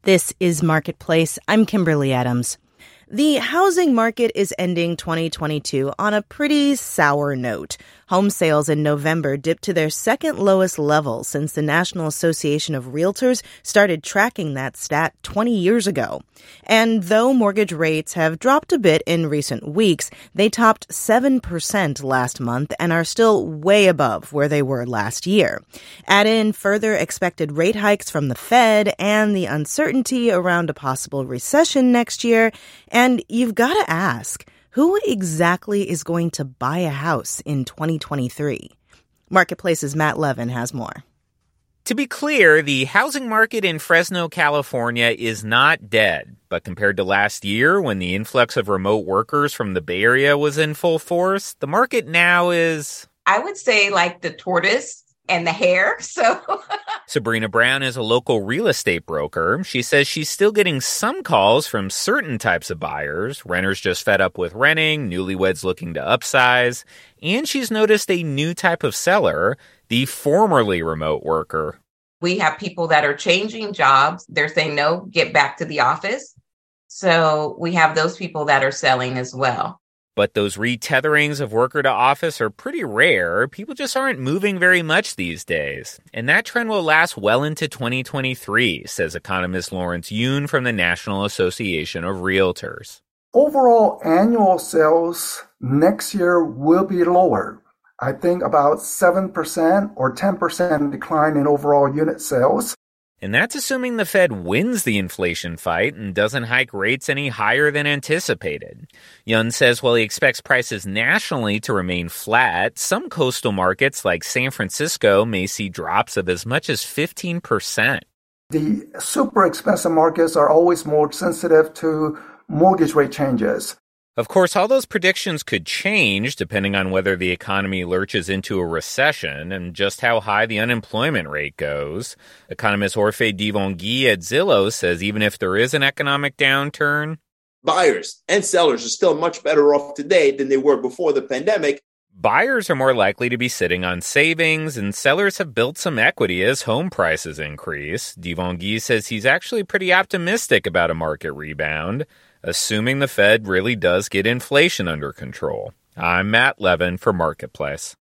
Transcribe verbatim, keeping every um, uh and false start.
This is Marketplace. I'm Kimberly Adams. The housing market is ending twenty twenty-two on a pretty sour note. Home sales in November dipped to their second lowest level since the National Association of Realtors started tracking that stat twenty years ago. And though mortgage rates have dropped a bit in recent weeks, they topped seven percent last month and are still way above where they were last year. Add in further expected rate hikes from the Fed and the uncertainty around a possible recession next year, and you've got to ask, who exactly is going to buy a house in twenty twenty-three? Marketplace's Matt Levin has more. To be clear, the housing market in Fresno, California is not dead. But compared to last year, when the influx of remote workers from the Bay Area was in full force, the market now is... I would say like the tortoise and the hare, so... Sabrina Brown is a local real estate broker. She says she's still getting some calls from certain types of buyers, renters just fed up with renting, newlyweds looking to upsize, and she's noticed a new type of seller, the formerly remote worker. We have people that are changing jobs. They're saying, no, get back to the office. So we have those people that are selling as well. But those rethetherings of worker to office are pretty rare. People just aren't moving very much these days. And that trend will last well into twenty twenty-three, says economist Lawrence Yun from the National Association of Realtors. Overall annual sales next year will be lower. I think about seven percent or ten percent decline in overall unit sales. And that's assuming the Fed wins the inflation fight and doesn't hike rates any higher than anticipated. Yun says while he expects prices nationally to remain flat, some coastal markets like San Francisco may see drops of as much as fifteen percent. The super expensive markets are always more sensitive to mortgage rate changes. Of course, all those predictions could change depending on whether the economy lurches into a recession and just how high the unemployment rate goes. Economist Orphe Divounguy at Zillow says even if there is an economic downturn, buyers and sellers are still much better off today than they were before the pandemic. Buyers are more likely to be sitting on savings, and sellers have built some equity as home prices increase. Divounguy says he's actually pretty optimistic about a market rebound, assuming the Fed really does get inflation under control. I'm Matt Levin for Marketplace.